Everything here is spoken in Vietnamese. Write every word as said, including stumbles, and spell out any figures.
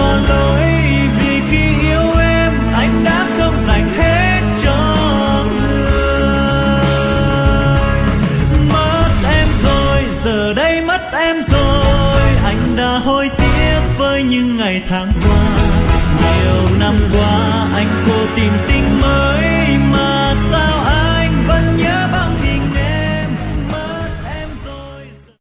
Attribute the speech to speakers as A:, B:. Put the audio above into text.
A: có lỗi vì khi yêu em anh đã không dành hết cho người. Mất em rồi, giờ đây mất em rồi, anh đã hối tiếc với những ngày tháng qua. Nhiều năm qua anh cố tìm